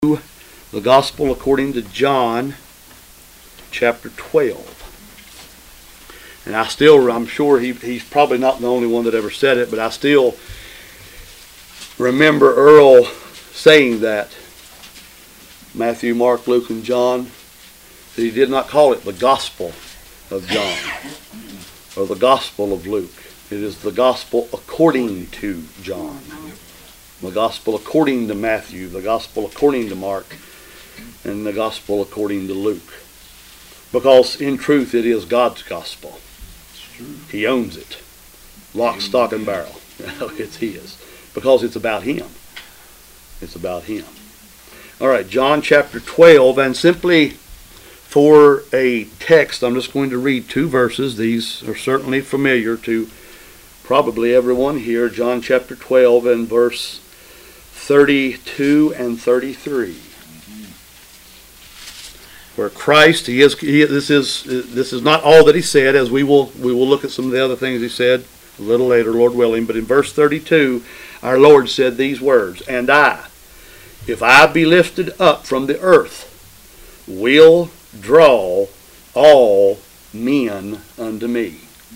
the Gospel according to John, chapter 12. And I'm sure he's probably not the only one that ever said it, but I still remember Earl saying that, Matthew, Mark, Luke, and John, that he did not call it the Gospel of John or the Gospel of Luke. It is the Gospel according to John. The Gospel according to Matthew, the Gospel according to Mark, and the Gospel according to Luke. Because in truth it is God's Gospel. He owns it. Lock, stock, and barrel. It's His. Because it's about Him. It's about Him. All right, John chapter 12, and simply for a text, I'm just going to read two verses. These are certainly familiar to probably everyone here. John chapter 12 and verse 32 and 33. Where Christ, this is not all that He said, as we will look at some of the other things He said a little later, Lord willing. But in verse 32, our Lord said these words, "And I, if I be lifted up from the earth, will draw all men unto me."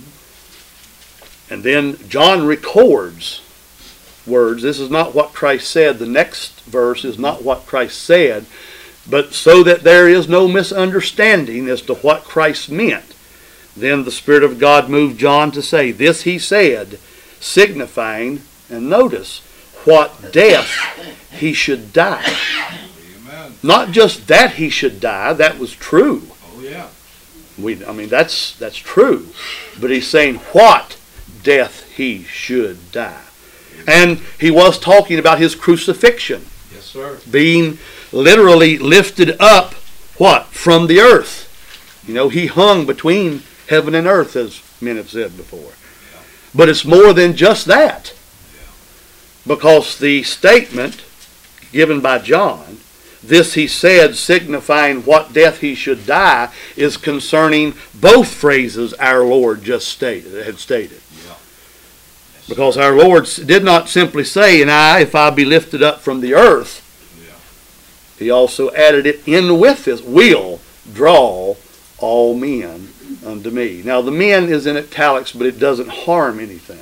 And then John records words. This is not what Christ said. The next verse is not what Christ said. But so that there is no misunderstanding as to what Christ meant, then the Spirit of God moved John to say, "This he said, signifying," and notice, "what death he should die." Amen. Not just that he should die, that was true. Oh yeah. That's true. But he's saying what death he should die. And he was talking about his crucifixion. Yes, sir. Being literally lifted up, what? From the earth. He hung between heaven and earth, as men have said before. Yeah. But it's more than just that. Yeah. Because the statement given by John, "this he said, signifying what death he should die," is concerning both phrases our Lord just had stated. Yeah. Because our Lord did not simply say, "And I, if I be lifted up from the earth," He also added it in with this, "will draw all men unto me." Now the "men" is in italics, but it doesn't harm anything.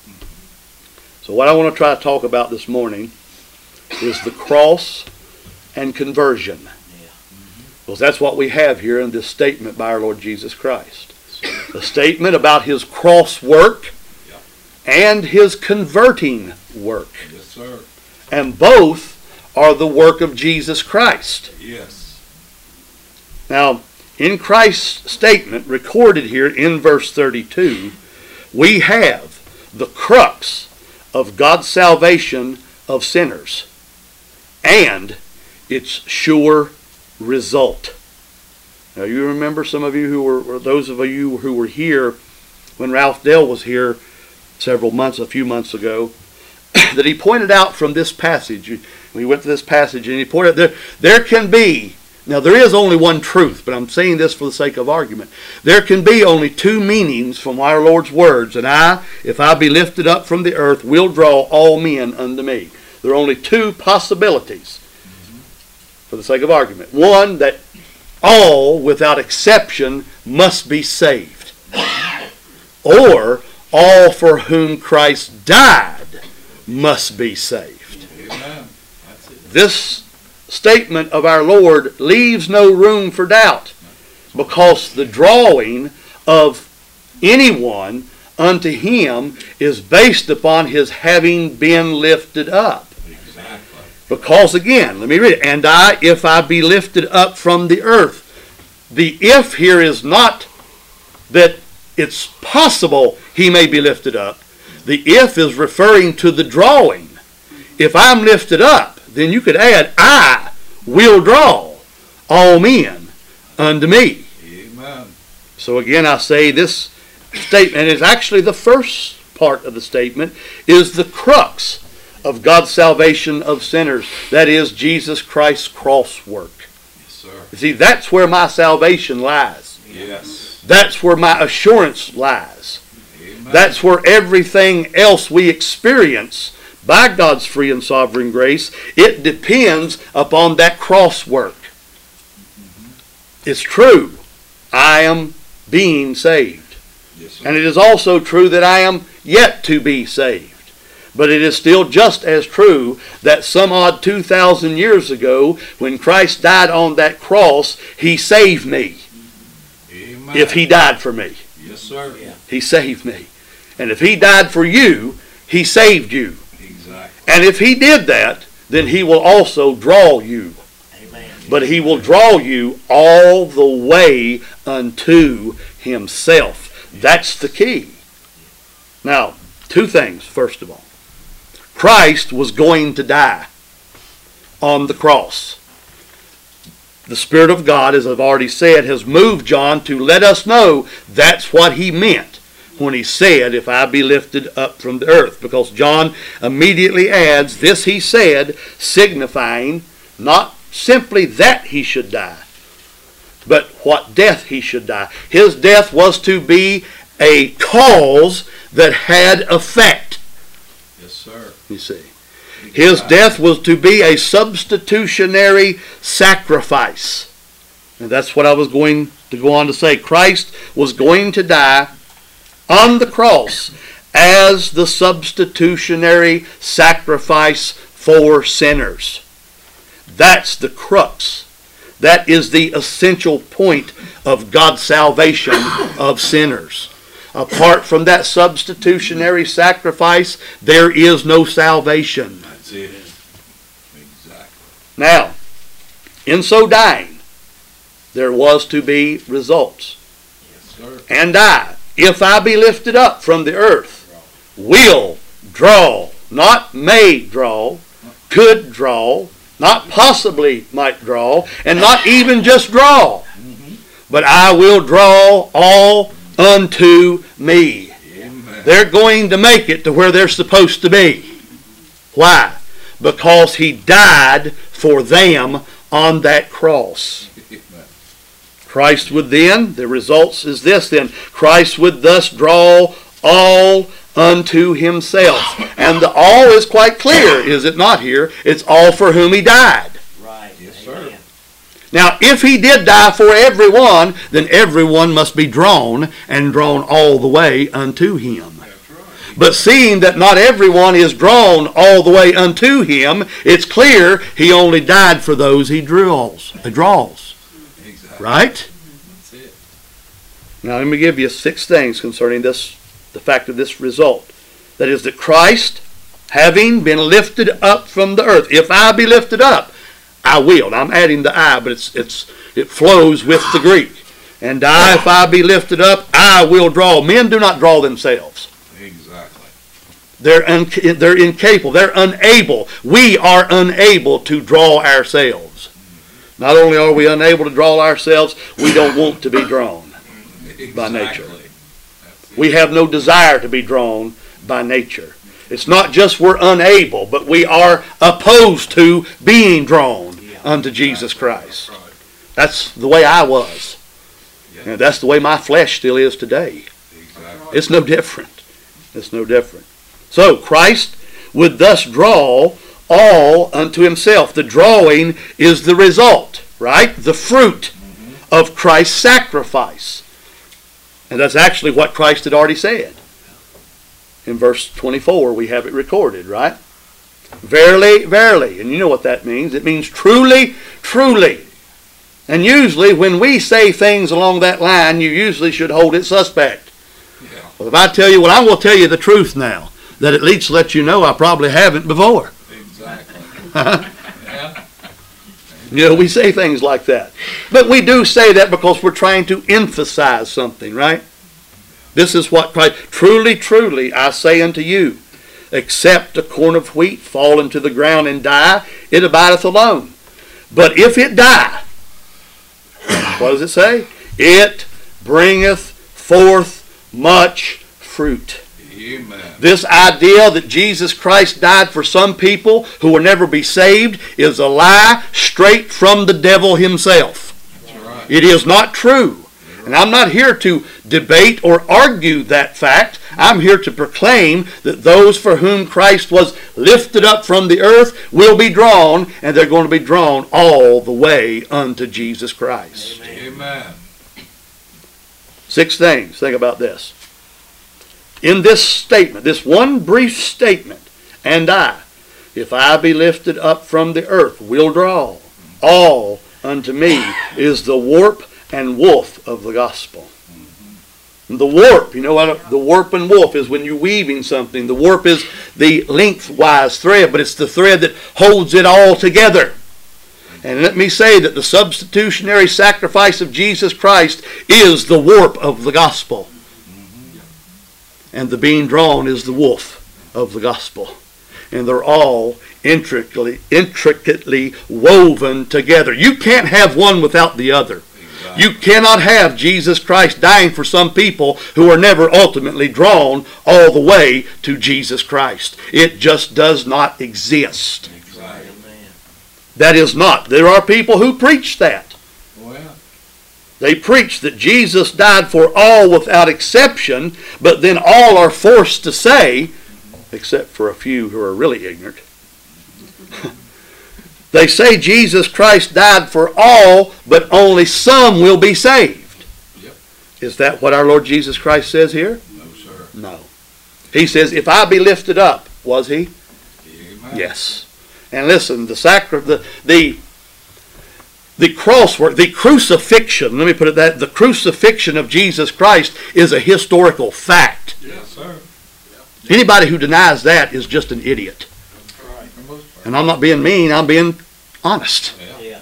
So what I want to try to talk about this morning is the cross and conversion. Because that's what we have here in this statement by our Lord Jesus Christ. The statement about His cross work and His converting work. Yes, sir. And both are the work of Jesus Christ. Yes. Now, in Christ's statement recorded here in verse 32, we have the crux of God's salvation of sinners and its sure result. Now, you remember, some of you those of you who were here when Ralph Dell was here a few months ago, that he pointed out from this passage. We went to this passage and he pointed out there can be, now there is only one truth, but I'm saying this for the sake of argument. There can be only two meanings from our Lord's words, "And I, if I be lifted up from the earth, will draw all men unto me." There are only two possibilities for the sake of argument. One, that all, without exception, must be saved. Or all for whom Christ died must be saved. Amen. That's it. This statement of our Lord leaves no room for doubt, because the drawing of anyone unto Him is based upon His having been lifted up. Exactly. Because again, let me read it. "And I, if I be lifted up from the earth." The "if" here is not that it's possible He may be lifted up. The "if" is referring to the drawing. If I'm lifted up, then you could add, "I will draw all men unto me." Amen. So again, I say this statement is actually the first part of the statement, is the crux of God's salvation of sinners. That is Jesus Christ's cross work. Yes, sir. You see, that's where my salvation lies. Yes. That's where my assurance lies. Amen. That's where everything else we experience by God's free and sovereign grace. It depends upon that cross work. It's true, I am being saved. Yes, sir. And it is also true that I am yet to be saved. But it is still just as true that some odd 2,000 years ago, when Christ died on that cross, He saved me. Amen. If He died for me, Yes, sir. Yeah. He saved me. And if He died for you, He saved you. Exactly. And if He did that, then He will also draw you. Amen. But He will draw you all the way unto Himself. That's the key. Now, two things, first of all. Christ was going to die on the cross. The Spirit of God, as I've already said, has moved John to let us know that's what he meant when he said, if I be lifted up from the earth. Because John immediately adds, this he said, signifying not simply that he should die, but what death he should die. His death was to be a cause that had effect. Yes, sir. You see, his death was to be a substitutionary sacrifice. And that's what I was going to go on to say. Christ was going to die on the cross as the substitutionary sacrifice for sinners. That's the crux. That is the essential point of God's salvation of sinners. Apart from that substitutionary sacrifice, there is no salvation. That's it. Exactly. Now, in so dying, there was to be results. Yes, sir. And I, if I be lifted up from the earth, will draw, not may draw, could draw, not possibly might draw, and not even just draw, but I will draw all unto me. Amen. They're going to make it to where they're supposed to be. Why? Because He died for them on that cross. Amen. Christ would then, the results is this then, Christ would thus draw all unto Himself. And the all is quite clear, is it not here? It's all for whom He died. Right. Yes, sir. Amen. Now, if He did die for everyone, then everyone must be drawn and drawn all the way unto Him. That's right. But seeing that not everyone is drawn all the way unto Him, it's clear He only died for those He draws. Exactly. Right? That's it. Now let me give you 6 things concerning this, the fact of this result. That is that Christ, having been lifted up from the earth, if I be lifted up, I will. Now, I'm adding the I, but it flows with the Greek. And I, if I be lifted up, I will draw. Men do not draw themselves. Exactly. They're incapable. They're unable. We are unable to draw ourselves. Not only are we unable to draw ourselves, we don't want to be drawn by nature. Exactly. That's it. We have no desire to be drawn by nature. It's not just we're unable, but we are opposed to being drawn unto Jesus Christ. That's right. That's the way I was. Yeah. And that's the way my flesh still is today. Exactly. It's no different. It's no different. So Christ would thus draw all unto Himself. The drawing is the result, right? The fruit of Christ's sacrifice. And that's actually what Christ had already said. In verse 24, we have it recorded, right? Verily, verily. And you know what that means. It means truly, truly. And usually when we say things along that line, you usually should hold it suspect. Yeah. Well, if I tell you, well, I'm going to tell you the truth now, that at least let you know I probably haven't before. Exactly. Yeah. You know, we say things like that. But we do say that because we're trying to emphasize something, right? This is what Christ, truly, truly, I say unto you, except a corn of wheat fall into the ground and die, it abideth alone. But if it die, what does it say? It bringeth forth much fruit. Amen. This idea that Jesus Christ died for some people who will never be saved is a lie straight from the devil himself. That's right. It is not true. And I'm not here to debate or argue that fact. I'm here to proclaim that those for whom Christ was lifted up from the earth will be drawn, and they're going to be drawn all the way unto Jesus Christ. Amen. 6 things. Think about this. In this statement, this one brief statement, and I, if I be lifted up from the earth, will draw all unto me, is the warp and woof of the gospel. The warp, you know what the warp and woof is when you're weaving something. The warp is the lengthwise thread, but it's the thread that holds it all together. And let me say that the substitutionary sacrifice of Jesus Christ is the warp of the gospel. And the being drawn is the woof of the gospel. And they're all intricately woven together. You can't have one without the other. Exactly. You cannot have Jesus Christ dying for some people who are never ultimately drawn all the way to Jesus Christ. It just does not exist. Exactly. That is not. There are people who preach that. Well, they preach that Jesus died for all without exception, but then all are forced to say, except for a few who are really ignorant, they say Jesus Christ died for all, but only some will be saved. Yep. Is that what our Lord Jesus Christ says here? No, sir. No. He says, if I be lifted up, was he? Amen. Yes. And listen, the crosswork, the crucifixion, let me put it that, the crucifixion of Jesus Christ is a historical fact. Yes, sir. Anybody who denies that is just an idiot. That's right. For the most part. And I'm not being mean, I'm being honest. Yeah.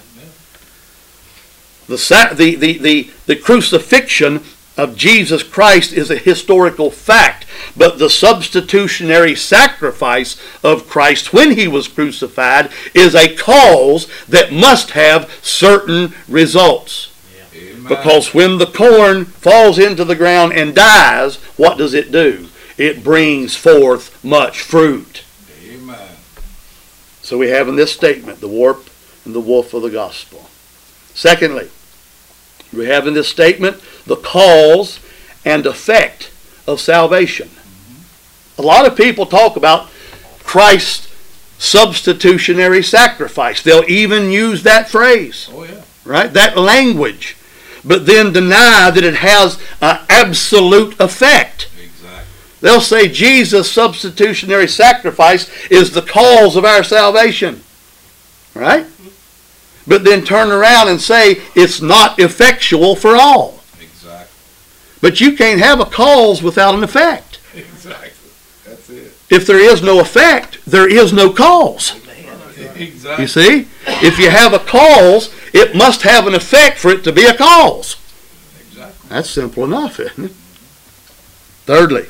The crucifixion of Jesus Christ is a historical fact, but the substitutionary sacrifice of Christ when he was crucified is a cause that must have certain results. Amen. Because when the corn falls into the ground and dies, what does it do? It brings forth much fruit. Amen. So we have in this statement the warp and the woof of the gospel. Secondly, we have in this statement the cause and effect of salvation. A lot of people talk about Christ's substitutionary sacrifice. They'll even use that phrase, Oh, yeah. right? That language, but then deny that it has an absolute effect. Exactly. They'll say Jesus' substitutionary sacrifice is the cause of our salvation, right? But then turn around and say it's not effectual for all. Exactly. But you can't have a cause without an effect. Exactly. That's it. If there is no effect, there is no cause. Exactly. You see? If you have a cause, it must have an effect for it to be a cause. Exactly. That's simple enough, isn't it? Thirdly,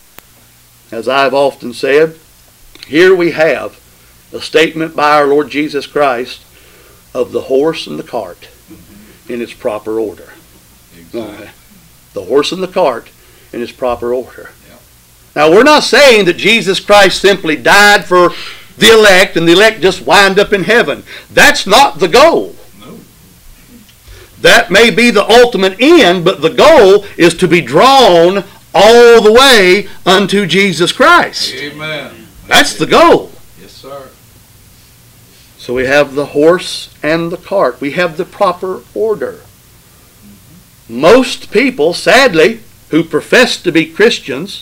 as I've often said, here we have a statement by our Lord Jesus Christ of the horse and the cart in its proper order. Exactly. The horse and the cart in its proper order. Yep. Now, we're not saying that Jesus Christ simply died for the elect and the elect just wind up in heaven. That's not the goal. No. That may be the ultimate end, but the goal is to be drawn all the way unto Jesus Christ. Amen. That's the goal. Yes, sir. So we have the horse and the cart. We have the proper order. Most people, sadly, who profess to be Christians,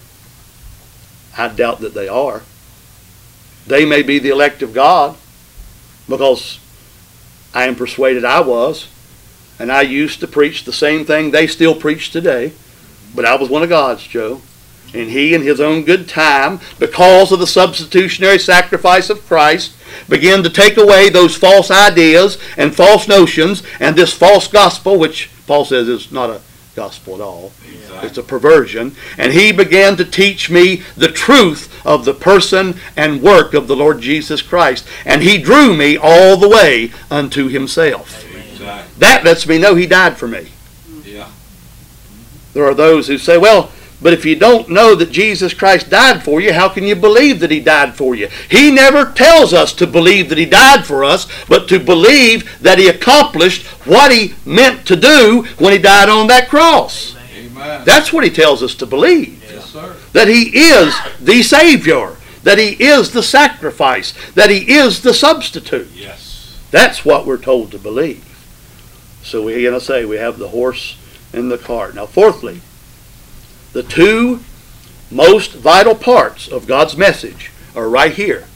I doubt that they are. They may be the elect of God, because I am persuaded I was, and I used to preach the same thing they still preach today, but I was one of God's, Joe. And he, in his own good time, because of the substitutionary sacrifice of Christ, began to take away those false ideas and false notions and this false gospel, which Paul says is not a gospel at all. Exactly. It's a perversion. And he began to teach me the truth of the person and work of the Lord Jesus Christ. And he drew me all the way unto himself. Exactly. That lets me know he died for me. Yeah. There are those who say, well, But if you don't know that Jesus Christ died for you, how can you believe that He died for you? He never tells us to believe that He died for us, but to believe that He accomplished what He meant to do when He died on that cross. Amen. That's what He tells us to believe. Yes, sir. That He is the Savior. That He is the sacrifice. That He is the substitute. Yes. That's what we're told to believe. So we're going to say we have the horse and the cart. Now, fourthly, the two most vital parts of God's message are right here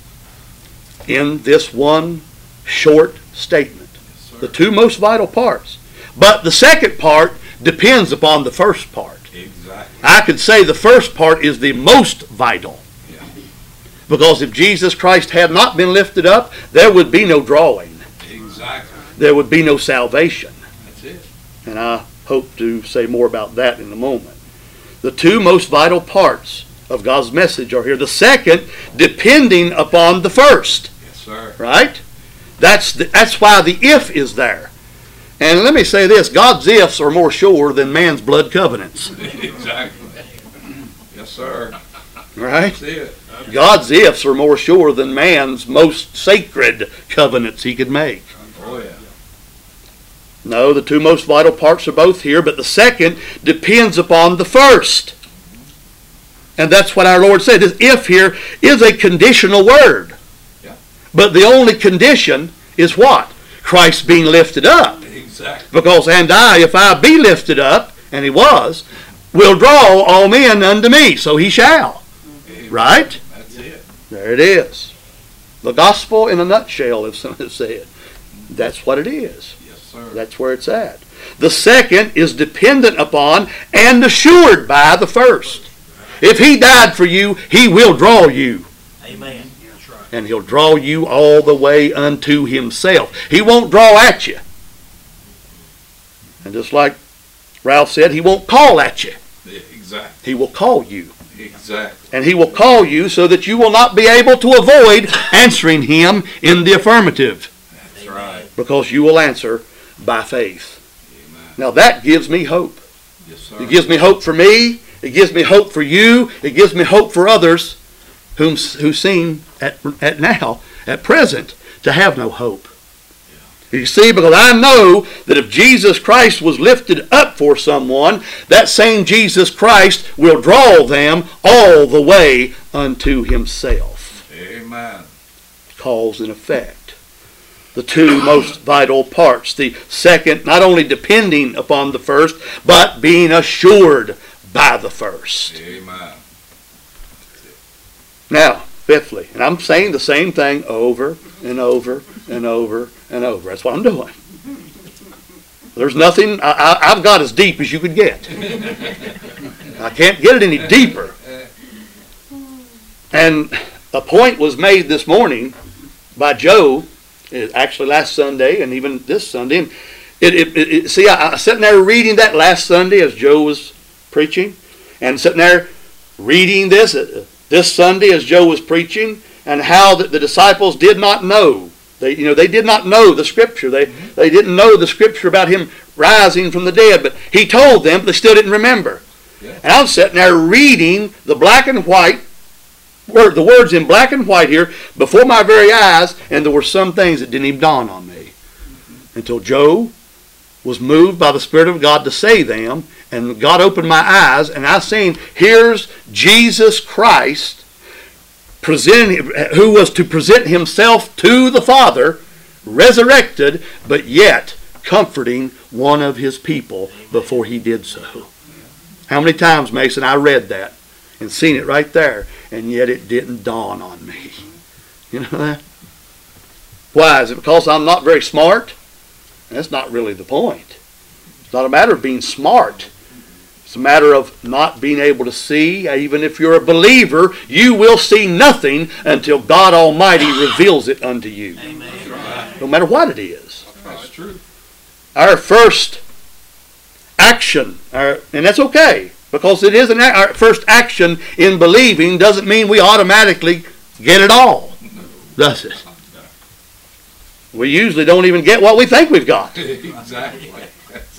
in this one short statement. Yes, sir. The two most vital parts. But the second part depends upon the first part. Exactly. I could say the first part is the most vital. Yeah. Because if Jesus Christ had not been lifted up, there would be no drawing. Exactly. There would be no salvation. That's it. And I hope to say more about that in a moment. The two most vital parts of God's message are here. The second, depending upon the first. Yes, sir. Right? That's why the if is there. And let me say this, God's ifs are more sure than man's blood covenants. Exactly. Yes, sir. Right? That's it. God's ifs are more sure than man's most sacred covenants he could make. Oh, yeah. No, the two most vital parts are both here, but the second depends upon the first. And that's what our Lord said. This if here is a conditional word. Yeah. But the only condition is what? Christ being lifted up. Exactly. Because, and I, if I be lifted up, and He was, will draw all men unto me. So He shall. Amen. Right? That's it. There it is. The gospel in a nutshell, if someone said. That's what it is. Yes, sir. That's where it's at. The second is dependent upon and assured by the first. If He died for you, He will draw you. Amen. That's right. And He'll draw you all the way unto Himself. He won't draw at you. And just like Ralph said, He won't call at you. Exactly. He will call you. Exactly. And He will call you so that you will not be able to avoid answering Him in the affirmative. That's right. Because you will answer by faith. Amen. Now that gives me hope. Yes, sir. It gives me hope for me. It gives me hope for you. It gives me hope for others who seem at present to have no hope. You see, because I know that if Jesus Christ was lifted up for someone, that same Jesus Christ will draw them all the way unto Himself. Amen. Cause and effect. The two most vital parts. The second, not only depending upon the first, but being assured by the first. Amen. Now, fifthly, and I'm saying the same thing over and over and over and over. That's what I'm doing. There's nothing, I've got as deep as you could get. I can't get it any deeper. And a point was made this morning by Joe, actually last Sunday and even this Sunday. And see, I was sitting there reading that last Sunday as Joe was preaching, and sitting there reading this Sunday as Joe was preaching, and how the disciples did not know. They did not know the Scripture. They didn't know the Scripture about Him rising from the dead, but He told them, but they still didn't remember. Yeah. And I was sitting there reading the black and white, the words in black and white here before my very eyes, and there were some things that didn't even dawn on me until Joe was moved by the Spirit of God to say them, and God opened my eyes, and I seen, here's Jesus Christ who was to present Himself to the Father, resurrected, but yet comforting one of His people before He did so. How many times, Mason, I read that and seen it right there, and yet it didn't dawn on me. You know that? Why? Is it because I'm not very smart? That's not really the point. It's not a matter of being smart. It's a matter of not being able to see. Even if you're a believer, you will see nothing until God Almighty reveals it unto you. Amen. No matter what it is. That's true. Our first action, and that's okay, because it is our first action in believing doesn't mean we automatically get it all, does it? We usually don't even get what we think we've got. Exactly. That's it.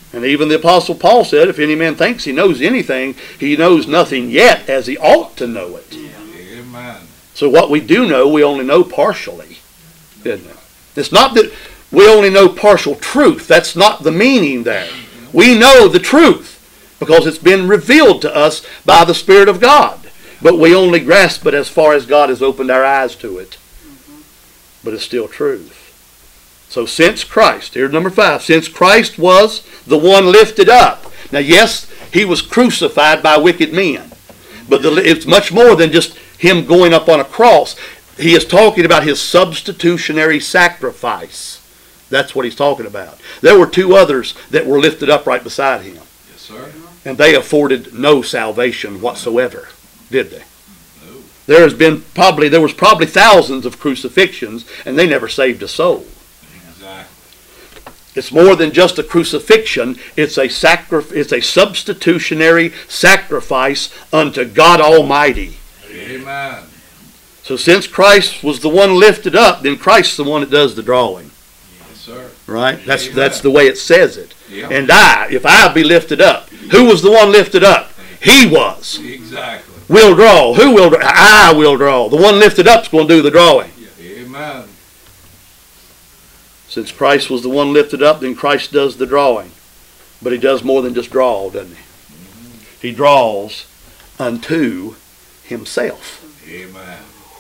And even the Apostle Paul said, if any man thinks he knows anything, he knows nothing yet as he ought to know it. Amen. So what we do know, we only know partially. Isn't it? It's not that we only know partial truth. That's not the meaning there. We know the truth because it's been revealed to us by the Spirit of God. But we only grasp it as far as God has opened our eyes to it. But it's still truth. So since Christ, here's number 5, since Christ was the one lifted up. Now yes, he was crucified by wicked men. But it's much more than just him going up on a cross. He is talking about his substitutionary sacrifice. That's what he's talking about. There were 2 others that were lifted up right beside him. Yes, sir. And they afforded no salvation whatsoever, did they? No. There was probably thousands of crucifixions, and they never saved a soul. Exactly. It's more than just a crucifixion. It's a substitutionary sacrifice unto God Almighty. Amen. So since Christ was the one lifted up, then Christ's the one that does the drawing. Yes, sir. Right? Amen. That's the way it says it. Yeah. And if I be lifted up, who was the one lifted up? He was. Exactly. Will draw. Who will draw? I will draw. The one lifted up is going to do the drawing. Amen. Since Christ was the one lifted up, then Christ does the drawing. But he does more than just draw, doesn't he? He draws unto himself. Amen.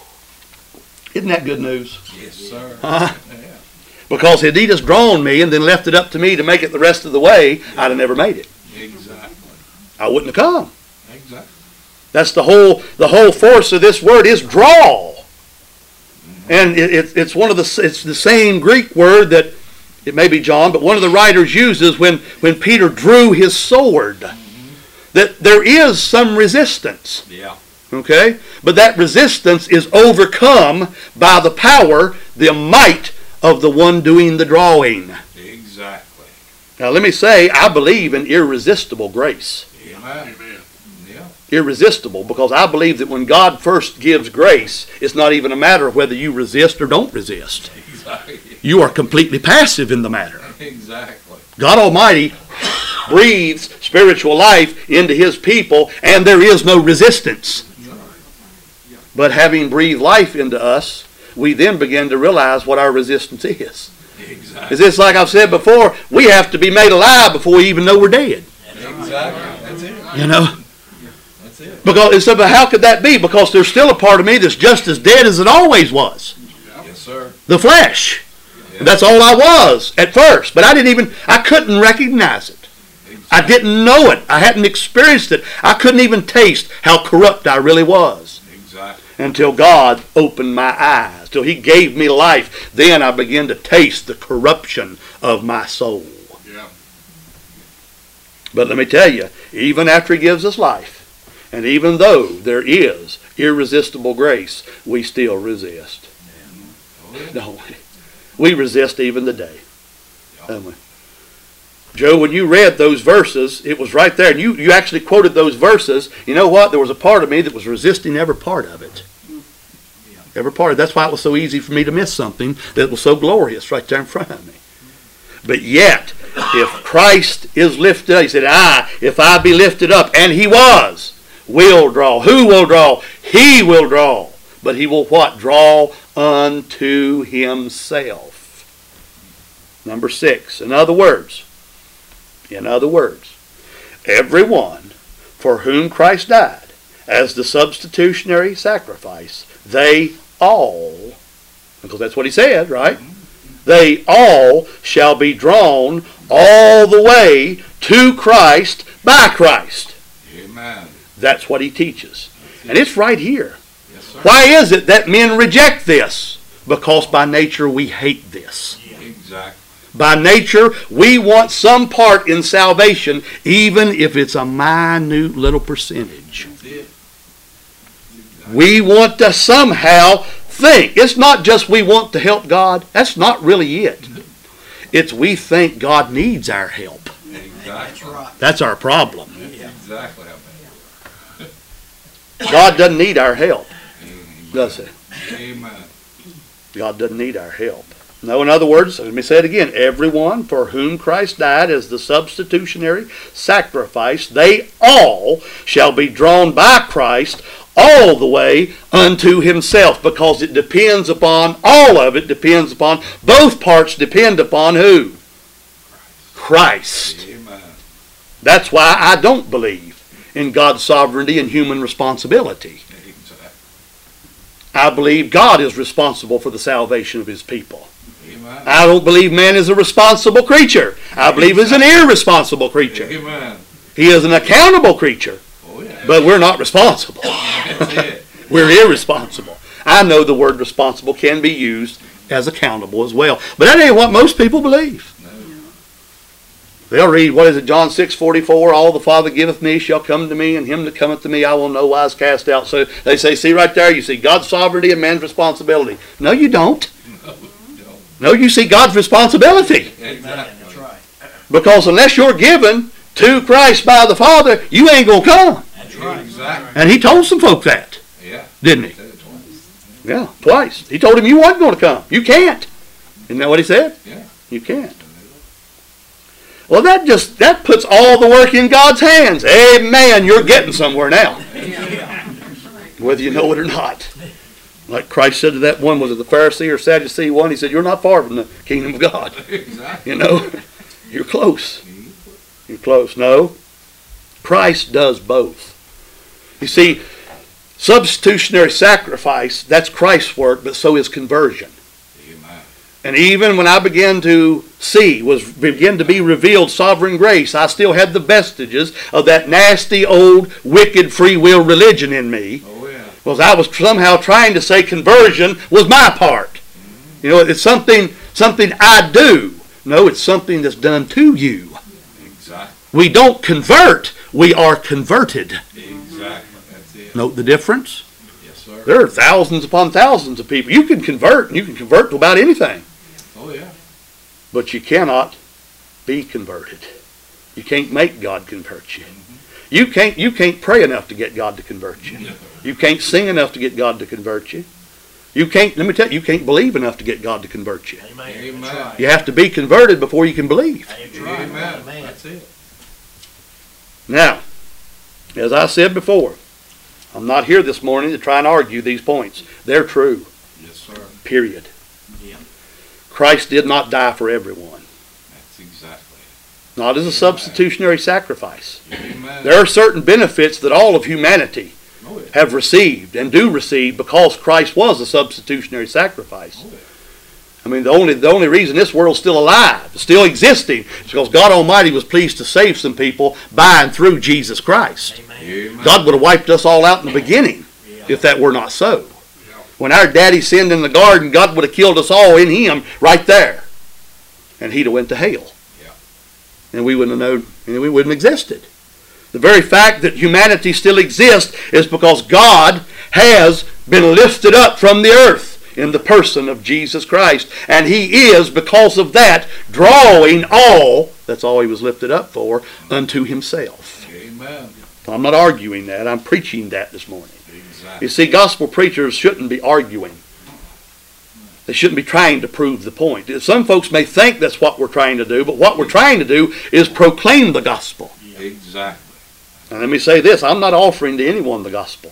Isn't that good news? Yes, sir. Huh? Yeah. Because had he just drawn me and then left it up to me to make it the rest of the way, I'd have never made it. Exactly. I wouldn't have come. Exactly. That's the whole force of this word is draw. And it's the same Greek word that, it may be John, but one of the writers uses when Peter drew his sword. That there is some resistance. Yeah. Okay? But that resistance is overcome by the power, the might of the one doing the drawing. Exactly. Now let me say, I believe in irresistible grace. Amen. Yeah. Irresistible, because I believe that when God first gives grace, it's not even a matter of whether you resist or don't resist. Exactly. You are completely passive in the matter. Exactly. God Almighty breathes spiritual life into his people, and there is no resistance. But having breathed life into us, we then begin to realize what our resistance is. Exactly. It's just like I've said before, we have to be made alive before we even know we're dead. Exactly. That's it. You know? That's it. Because, so, but how could that be? Because there's still a part of me that's just as dead as it always was. Yes, sir. The flesh. Yeah. That's all I was at first. But I couldn't recognize it. I didn't know it. I hadn't experienced it. I couldn't even taste how corrupt I really was. Exactly. Until God opened my eyes. Till he gave me life. Then I began to taste the corruption of my soul. Yeah. But let me tell you, even after he gives us life, and even though there is irresistible grace, we still resist. Oh, yeah. Don't we? We resist even today. Don't we? Joe, when you read those verses, it was right there. And you actually quoted those verses. You know what? There was a part of me that was resisting every part of it. Every part of it. That's why it was so easy for me to miss something that was so glorious right there in front of me. But yet, if Christ is lifted up, he said, if I be lifted up, and he was, will draw. Who will draw? He will draw. But he will what? Draw unto himself. Number 6. In other words, everyone for whom Christ died as the substitutionary sacrifice, they all, because that's what he said, right? They all shall be drawn all the way to Christ by Christ. Amen. That's what he teaches. And it's right here. Yes, sir. Why is it that men reject this? Because by nature we hate this. Exactly. By nature, we want some part in salvation, even if it's a minute little percentage. That's it. We want to somehow think. It's not just we want to help God. That's not really it. It's we think God needs our help. Exactly. That's our problem. Exactly. God doesn't need our help, does he? Amen. God doesn't need our help. No, in other words, let me say it again. Everyone for whom Christ died as the substitutionary sacrifice, they all shall be drawn by Christ all the way unto himself, because it depends upon, all of it depends upon, both parts depend upon who? Christ. Amen. That's why I don't believe in God's sovereignty and human responsibility. Exactly. I believe God is responsible for the salvation of his people. Amen. I don't believe man is a responsible creature. I believe he's an irresponsible creature. Amen. He is an accountable creature, Oh, yeah. but we're not responsible. That's it. We're irresponsible. I know the word responsible can be used as accountable as well, but that ain't what most people believe. No. They'll read, what is it, John 6:44, all the Father giveth me shall come to me, and him that cometh to me I will no wise cast out. So they say, see right there, you see God's sovereignty and man's responsibility. No, you don't. No. No, you see God's responsibility. Exactly. That's right. Because unless you're given to Christ by the Father, you ain't going to come. That's right. Exactly. And he told some folk that, Yeah. didn't he? Said it twice. Yeah, twice. He told him you weren't going to come. You can't. Isn't that what he said? Yeah. You can't. Well, that puts all the work in God's hands. Amen. You're getting somewhere now, whether you know it or not. Like Christ said to that one, was it the Pharisee or Sadducee one? He said, you're not far from the kingdom of God. Exactly. You know, you're close. You're close. No, Christ does both. You see, substitutionary sacrifice, that's Christ's work, but so is conversion. Amen. And even when I began to begin to be revealed sovereign grace, I still had the vestiges of that nasty, old, wicked, free will religion in me. Oh, yeah. Because I was somehow trying to say conversion was my part. You know, it's something I do. No, it's something that's done to you. Exactly. We don't convert, we are converted. Exactly. That's it. Note the difference? Yes, sir. There are thousands upon thousands of people. You can convert, and you can convert to about anything. Oh, yeah. But you cannot be converted. You can't make God convert you. You can't pray enough to get God to convert you. You can't sing enough to get God to convert you. You can't, let me tell you, you can't believe enough to get God to convert you. Amen. Amen. That's right. You have to be converted before you can believe. That's right. Amen. Amen. That's it. Now, as I said before, I'm not here this morning to try and argue these points. They're true, Yes, sir. period. Yeah. Christ did not die for everyone. That's exactly Not as a substitutionary sacrifice. it. Amen. There are certain benefits that all of humanity Oh, yeah. have received and do receive because Christ was a substitutionary sacrifice. Oh, yeah. I mean, the only reason this world's still alive, still existing, is because God Almighty was pleased to save some people by and through Jesus Christ. Amen. Amen. God would have wiped us all out in the beginning Yeah. if that were not so. When our daddy sinned in the garden, God would have killed us all in him right there. And he'd have went to hell. Yeah. And we wouldn't have known, and we wouldn't have existed. The very fact that humanity still exists is because God has been lifted up from the earth in the person of Jesus Christ. And he is, because of that, drawing all, that's all he was lifted up for, unto himself. Amen. I'm not arguing that. I'm preaching that this morning. Exactly. You see, gospel preachers shouldn't be arguing. They shouldn't be trying to prove the point. Some folks may think that's what we're trying to do, but what we're trying to do is proclaim the gospel. Exactly. And let me say this, I'm not offering to anyone the gospel.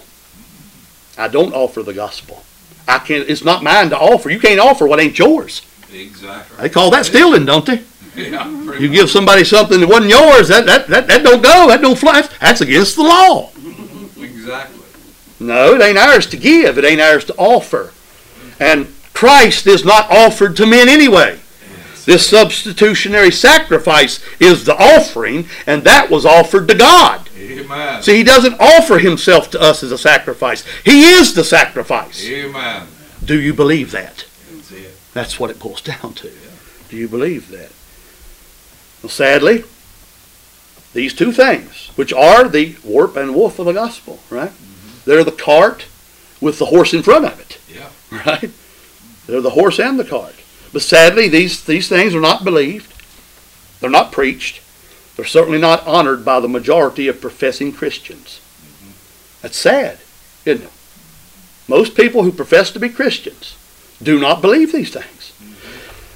I don't offer the gospel. I can't. It's not mine to offer. You can't offer what ain't yours. Exactly. They call that stealing, don't they? Yeah, You give somebody something that wasn't yours, that don't go, that don't fly. That's against the law. Exactly. No, it ain't ours to give. It ain't ours to offer. And Christ is not offered to men anyway. This substitutionary sacrifice is the offering, and that was offered to God. Amen. See, he doesn't offer himself to us as a sacrifice. He is the sacrifice. Amen. Do you believe that? That's it. That's what it boils down to. Do you believe that? Well, sadly, these two things, which are the warp and woof of the gospel, right? They're the cart with the horse in front of it, Yeah. right? They're the horse and the cart. But sadly, these things are not believed. They're not preached. They're certainly not honored by the majority of professing Christians. That's sad, isn't it? Most people who profess to be Christians do not believe these things.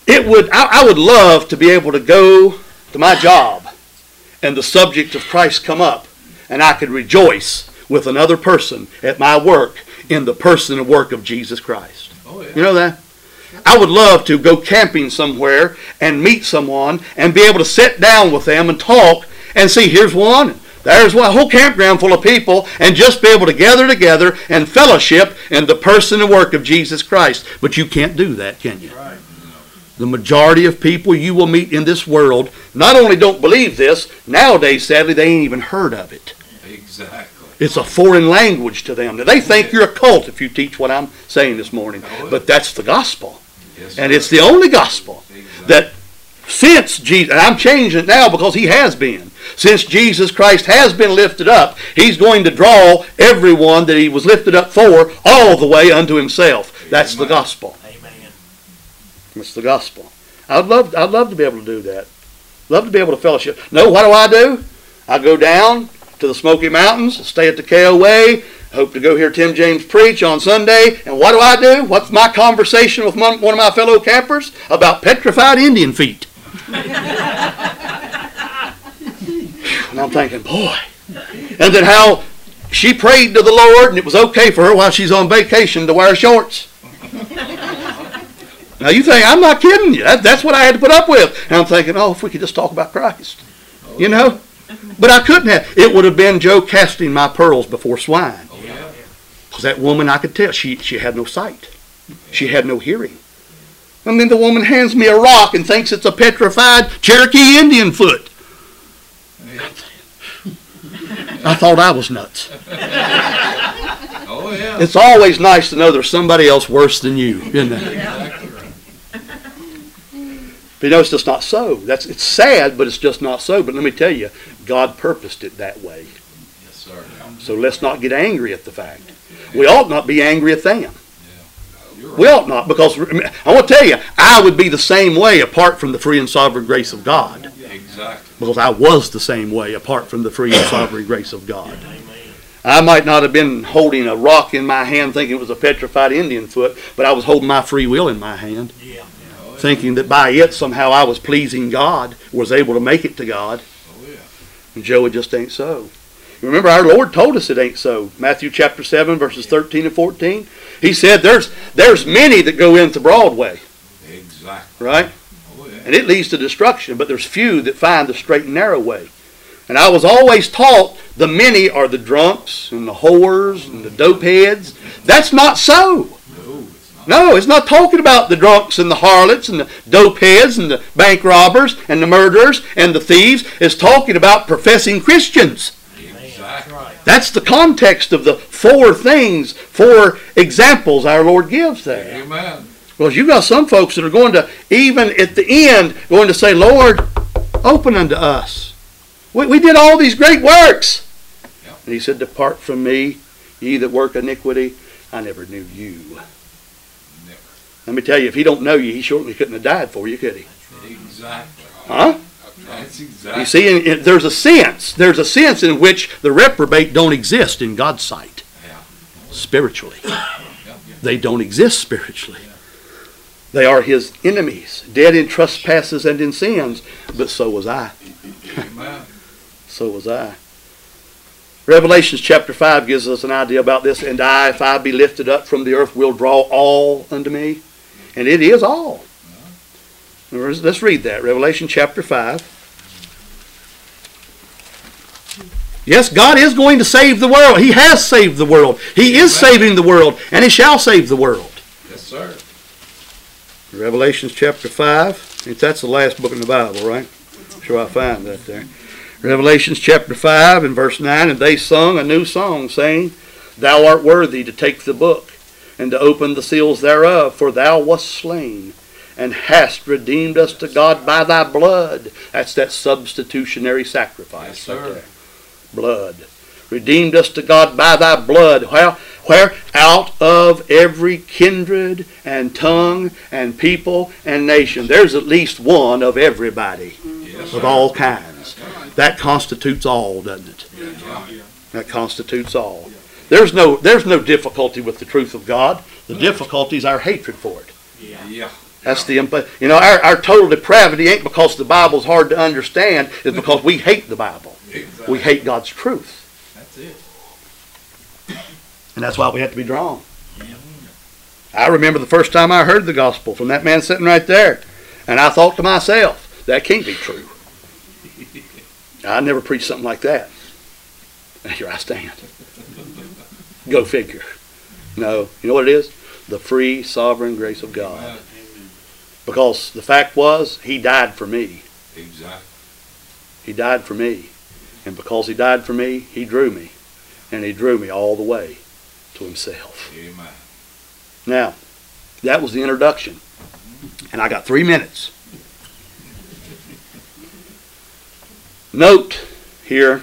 I would love to be able to go to my job and the subject of Christ come up, and I could rejoice with another person at my work in the person and work of Jesus Christ. Oh, yeah. You know that? I would love to go camping somewhere and meet someone and be able to sit down with them and talk and see, here's one, there's one, a whole campground full of people, and just be able to gather together and fellowship in the person and work of Jesus Christ. But you can't do that, can you? Right. The majority of people you will meet in this world not only don't believe this, nowadays, sadly, they ain't even heard of it. Exactly. It's a foreign language to them. They think you're a cult if you teach what I'm saying this morning. But that's the gospel. Yes, And sir. it's the only gospel Exactly. that since Jesus, and I'm changing it now because he has been. Since Jesus Christ has been lifted up, he's going to draw everyone that he was lifted up for all the way unto himself. That's the Amen. gospel. Amen. It's the gospel. I'd love to be able to do that. Love to be able to fellowship. No, what do? I go down to the Smoky Mountains, stay at the KOA, hope to go hear Tim James preach on Sunday, and what do? What's my conversation with one of my fellow campers? About petrified Indian feet. And I'm thinking, boy. And then how she prayed to the Lord, and it was okay for her while she's on vacation to wear shorts. Now you think, I'm not kidding you. That's what I had to put up with. And I'm thinking, oh, if we could just talk about Christ. You know? But I couldn't have. It would have been Joe casting my pearls before swine. Oh, yeah. Because that woman, I could tell, she had no sight. She had no hearing. And then the woman hands me a rock and thinks it's a petrified Cherokee Indian foot. I thought I was nuts. Oh, yeah. It's always nice to know there's somebody else worse than you, isn't it? Exactly right. But you know, it's just not so. It's sad, but it's just not so. But let me tell you, God purposed it that way. Yes, sir. So let's not get angry at the fact. We ought not be angry at them. You're We right. ought not, because I want to tell you, I would be the same way apart from the free and sovereign grace of God. Exactly. Because I was the same way apart from the free and sovereign grace of God. Amen. I might not have been holding a rock in my hand thinking it was a petrified Indian foot, but I was holding my free will in my hand, Yeah. thinking that by it somehow I was pleasing God, was able to make it to God. Oh, yeah. And Joe, it just ain't so. Remember, our Lord told us it ain't so. Matthew chapter 7, verses 13 and 14. He said there's many that go into Broadway, Exactly. right? Oh, yeah. And it leads to destruction, but there's few that find the straight and narrow way. And I was always taught the many are the drunks and the whores and the dope heads. That's not so. No, it's not. No, it's not talking about the drunks and the harlots and the dope heads and the bank robbers and the murderers and the thieves. It's talking about professing Christians. That's Exactly. right. That's the context of the four examples our Lord gives there. Amen. Because you've got some folks that are going to, even at the end, going to say, Lord, open unto us. We did all these great works. Yep. And he said, depart from me, ye that work iniquity. I never knew you. Never. Let me tell you, if he don't know you, he surely couldn't have died for you, could he? Exactly. Huh? That's exactly. You see, there's a sense in which the reprobate don't exist in God's sight. Yeah. Spiritually. Yeah. They don't exist spiritually. They are his enemies, dead in trespasses and in sins. But so was I. Amen. So was I. Revelation chapter 5 gives us an idea about this. And I, if I be lifted up from the earth, will draw all unto me. And it is all. Let's read that. Revelation chapter 5. Yes, God is going to save the world. He has saved the world. He is saving the world. And he shall save the world. Yes, sir. Revelation chapter 5. That's the last book in the Bible, right? Sure I find that there. Revelation chapter 5 and verse 9. And they sung a new song, saying, Thou art worthy to take the book, and to open the seals thereof, for thou wast slain, and hast redeemed us to God by thy blood. That's that substitutionary sacrifice. Yes, sir. Right there. Blood. Redeemed us to God by thy blood. Where? Out of every kindred and tongue and people and nation. There's at least one of everybody, Yes, of sir. all kinds. That constitutes all, doesn't it? Yeah. That constitutes all. There's no difficulty with the truth of God. The difficulty is our hatred for it. Yeah. Yeah. That's our total depravity ain't because the Bible's hard to understand. It's because we hate the Bible. Exactly. We hate God's truth. That's it. And that's why we have to be drawn. I remember the first time I heard the gospel from that man sitting right there. And I thought to myself, that can't be true. I never preached something like that. And here I stand. Go figure. No, you know what it is? The free, sovereign grace of God. Amen. Because the fact was, He died for me. Exactly. He died for me. And because He died for me, He drew me. And He drew me all the way to Himself. Amen. Now, that was the introduction. And I got 3 minutes. Note here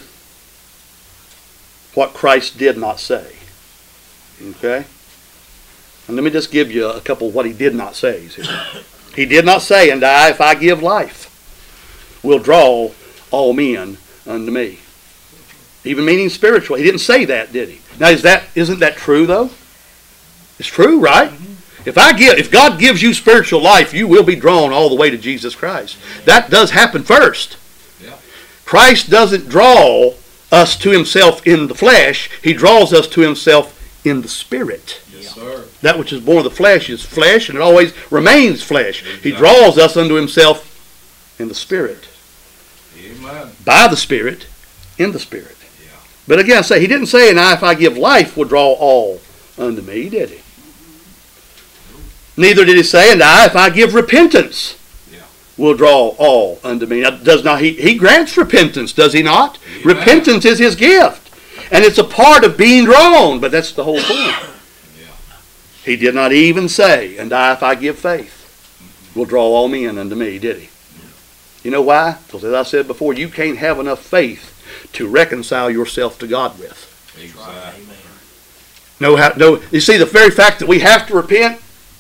what Christ did not say. Okay? And let me just give you a couple of what He did not say here. He did not say, and I, if I give life, will draw all men unto me. Even meaning spiritual. He didn't say that, did He? Now, isn't that true, though? It's true, right? If God gives you spiritual life, you will be drawn all the way to Jesus Christ. That does happen first. Yeah. Christ doesn't draw us to Himself in the flesh. He draws us to Himself in the Spirit. Yes, sir. That which is born of the flesh is flesh, and it always remains flesh. Exactly. He draws us unto Himself in the Spirit. Amen. By the Spirit, in the Spirit. Yeah. But again, He didn't say, and I, if I give life, will draw all unto me, did He? Neither did He say, and I, if I give repentance, will draw all unto me. Now, does not He grants repentance, does He not? Amen. Repentance is His gift. And it's a part of being drawn, but that's the whole point. Yeah. He did not even say, and I, if I give faith, will draw all men unto me, did He? You know why? Because as I said before, you can't have enough faith to reconcile yourself to God with. Exactly. You see, the very fact that we have to repent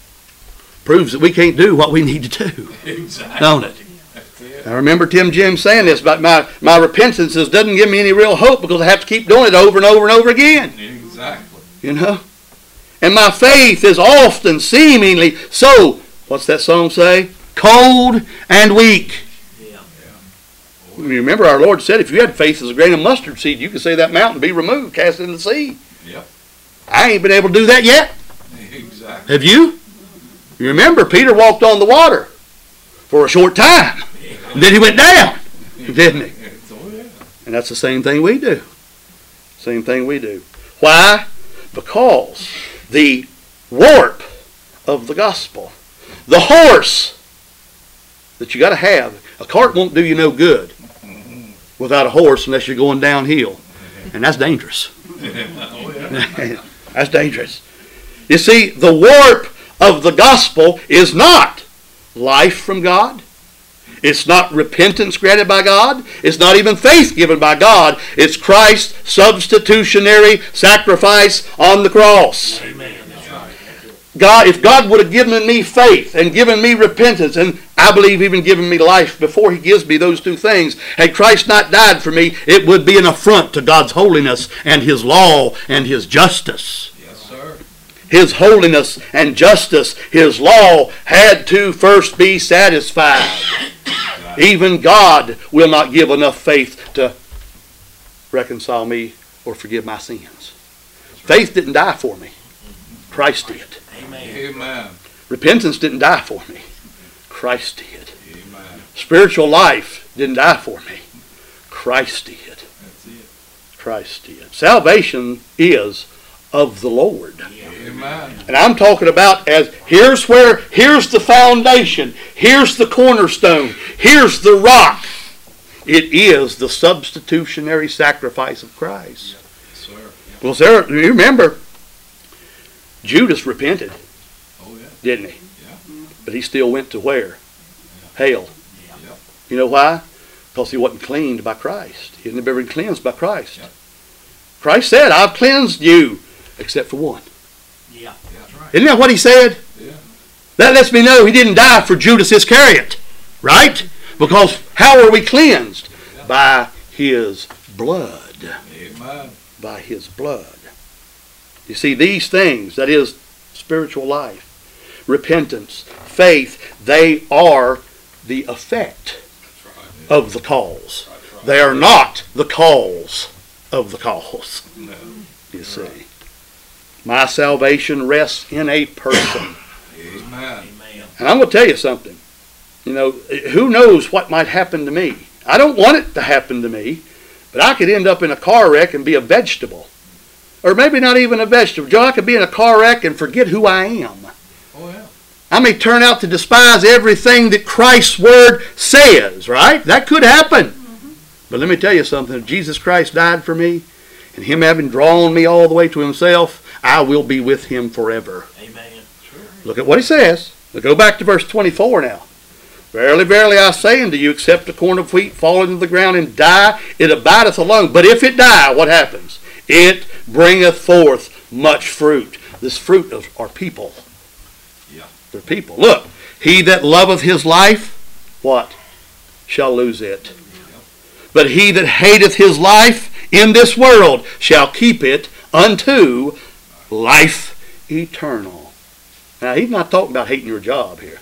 proves that we can't do what we need to do. Exactly. Don't it? That's it. I remember Tim Jim saying this about my repentance doesn't give me any real hope because I have to keep doing it over and over and over again. Exactly. You know? And my faith is often seemingly so, what's that song say? Cold and weak. Yeah. You remember our Lord said if you had faith as a grain of mustard seed, you could say that mountain be removed, cast into the sea. Yep. I ain't been able to do that yet. Exactly. Have you? You remember Peter walked on the water for a short time. And then he went down, didn't he? Oh, yeah. And that's the same thing we do. Same thing we do. Why? Because the warp of the gospel, the horse that you got to have, a cart won't do you no good without a horse unless you're going downhill. And that's dangerous. Oh, yeah. That's dangerous. You see, the warp of the gospel is not life from God. It's not repentance granted by God. It's not even faith given by God. It's Christ's substitutionary sacrifice on the cross. Amen. That's right. God, if God would have given me faith and given me repentance, and I believe even given me life before He gives me those two things, had Christ not died for me, it would be an affront to God's holiness and His law and His justice. Yes, sir. His holiness and justice, His law had to first be satisfied. Even God will not give enough faith to reconcile me or forgive my sins. Faith didn't die for me. Christ did. Amen. Amen. Repentance didn't die for me. Christ did. Amen. Spiritual life didn't die for me. Christ did. That's it. Christ did. Salvation is of the Lord. Amen. And I'm talking about here's the foundation, here's the cornerstone, here's the rock. It is the substitutionary sacrifice of Christ. Yes, sir. Yeah. Well, Sarah, you remember, Judas repented, Oh, yeah. didn't he? Yeah. But he still went to where? Hell. Yep. You know why? Because he wasn't cleaned by Christ. He had never been cleansed by Christ. Yep. Christ said, I've cleansed you, except for one. Yeah. That's right. Isn't that what he said? Yeah. That lets me know he didn't die for Judas Iscariot, right? Because how are we cleansed? By His blood. Amen. By His blood. You see, these things, that is spiritual life, repentance, faith, they are the effect That's right. of the cause. That's right. They are not the cause of the cause, No. you see. My salvation rests in a person. Amen. Amen. And I'm going to tell you something. You know, who knows what might happen to me? I don't want it to happen to me, but I could end up in a car wreck and be a vegetable. Or maybe not even a vegetable. Joe, I could be in a car wreck and forget who I am. Oh, yeah. I may turn out to despise everything that Christ's Word says, right? That could happen. But let me tell you something. If Jesus Christ died for me, and Him having drawn me all the way to Himself, I will be with Him forever. Amen. Sure. Look at what He says. Now go back to verse 24 now. Verily, verily, I say unto you, except a corn of wheat fall into the ground and die, it abideth alone. But if it die, what happens? It bringeth forth much fruit. This fruit are people. Yeah. They're people. Look, he that loveth his life, what? Shall lose it. But he that hateth his life in this world shall keep it unto life eternal. Now, he's not talking about hating your job here.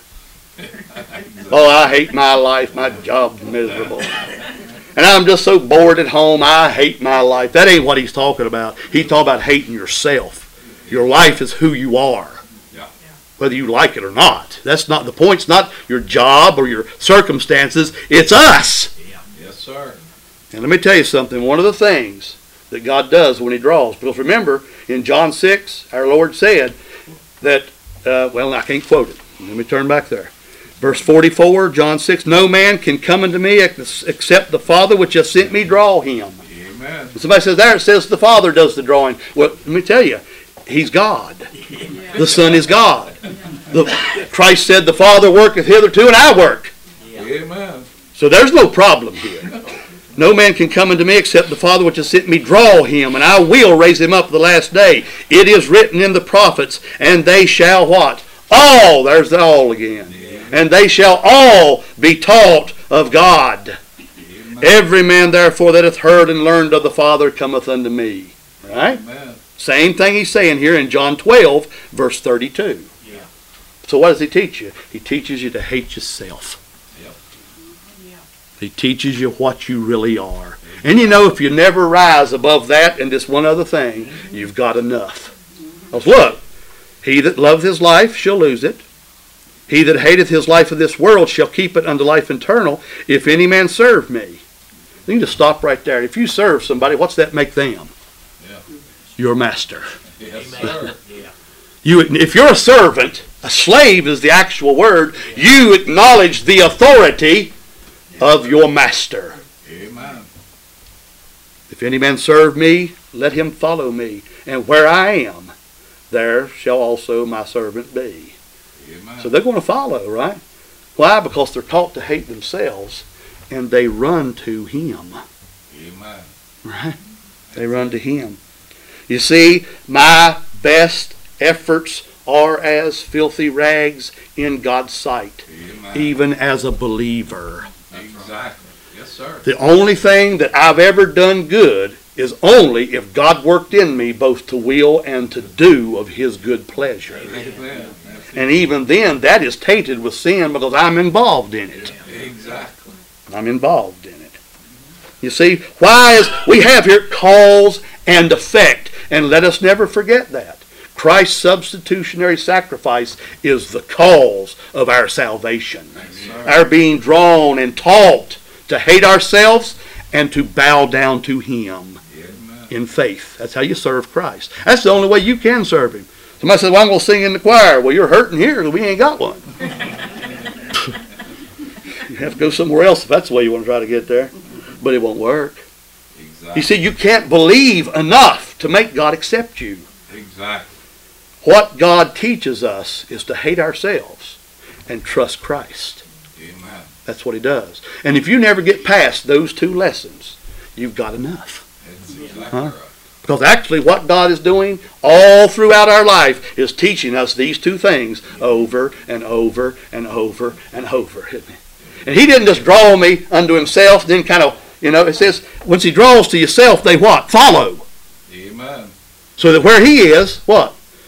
Oh, I hate my life. My job's miserable. And I'm just so bored at home. I hate my life. That ain't what he's talking about. He's talking about hating yourself. Your life is who you are. Yeah. Whether you like it or not. That's not the point. It's not your job or your circumstances. It's us. Yes, sir. And let me tell you something. One of the things that God does when He draws. Because remember, in John 6, our Lord said that, well, I can't quote it. Let me turn back there. Verse 44, John 6, no man can come unto me except the Father which hath sent me draw him. Amen. Somebody says there, it says the Father does the drawing. Well, let me tell you, He's God. The Son is God. Christ said, the Father worketh hitherto and I work. Amen. So there's no problem here. No man can come unto me except the Father which has sent me draw him, and I will raise him up the last day. It is written in the prophets, and they shall what? All, there's the all again. And they shall all be taught of God. Amen. Every man therefore that hath heard and learned of the Father cometh unto me. Right? Amen. Same thing he's saying here in John 12, verse 32. Yeah. So what does he teach you? He teaches you to hate yourself. Yep. He teaches you what you really are. And you know, if you never rise above that and this one other thing, you've got enough. Because look, he that loveth his life shall lose it. He that hateth his life of this world shall keep it unto life eternal, if any man serve me. You can just stop right there. If you serve somebody, what's that make them? Yeah. Your master. Yes, Amen. sir. Yeah. If you're a servant, a slave is the actual word, you acknowledge the authority of your master. Amen. If any man serve me, let him follow me. And where I am, there shall also my servant be. Amen. So they're going to follow, right? Why? Because they're taught to hate themselves, and they run to Him. Amen. Right? They run to Him. You see, my best efforts are as filthy rags in God's sight, Amen. even as a believer. Exactly. Yes, sir. The only thing that I've ever done good is only if God worked in me both to will and to do of His good pleasure. Amen. And even then, that is tainted with sin because I'm involved in it. Exactly. I'm involved in it. You see, why is we have here cause and effect, and let us never forget that. Christ's substitutionary sacrifice is the cause of our salvation. Yes, sir. Our being drawn and taught to hate ourselves and to bow down to Him Amen. in faith. That's how you serve Christ. That's the only way you can serve Him. Somebody says, well, I'm going to sing in the choir. Well, you're hurting here because we ain't got one. You have to go somewhere else if that's the way you want to try to get there. But it won't work. Exactly. You see, you can't believe enough to make God accept you. Exactly. What God teaches us is to hate ourselves and trust Christ. Amen. That's what He does. And if you never get past those two lessons, you've got enough. That's exactly Huh? right. Because actually what God is doing all throughout our life is teaching us these two things over and over and over and over. Isn't it? And He didn't just draw me unto Himself, then kind of, it says, once He draws to yourself, they what? Follow. Amen. So that where He is, what?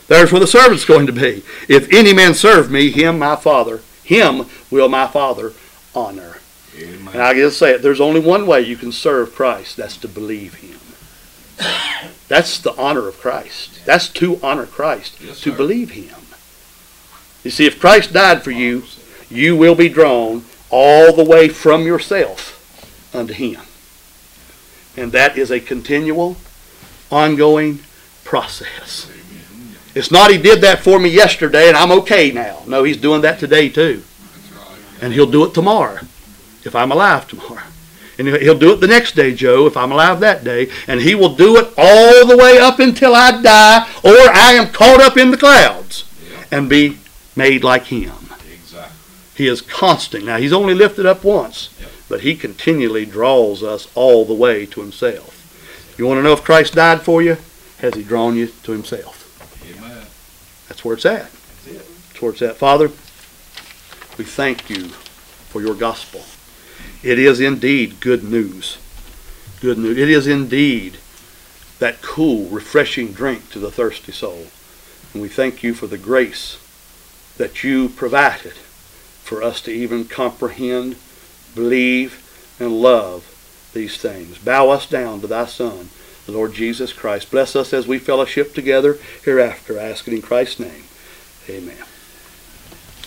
There's where the servant's going to be. If any man serve me, him will my Father honor. Amen. And I just say it, there's only one way you can serve Christ. That's to believe him. That's the honor of Christ. That's to honor Christ, Yes, to sir. believe him. You see, if Christ died for you, you will be drawn all the way from yourself unto him. And that is a continual, ongoing process. It's not he did that for me yesterday and I'm okay now. No, he's doing that today too. That's right. And he'll do it tomorrow, if I'm alive tomorrow. And he'll do it the next day, Joe, if I'm alive that day. And he will do it all the way up until I die or I am caught up in the clouds Yeah. and be made like him. Exactly. He is constant. Now, he's only lifted up once, Yep. but he continually draws us all the way to himself. You want to know if Christ died for you? Has he drawn you to himself? Amen. That's where it's at. That's it. That's where it's at. Father, we thank you for your gospel. It is indeed good news. Good news. It is indeed that cool, refreshing drink to the thirsty soul. And we thank you for the grace that you provided for us to even comprehend, believe, and love these things. Bow us down to thy Son, the Lord Jesus Christ. Bless us as we fellowship together hereafter. I ask it in Christ's name. Amen.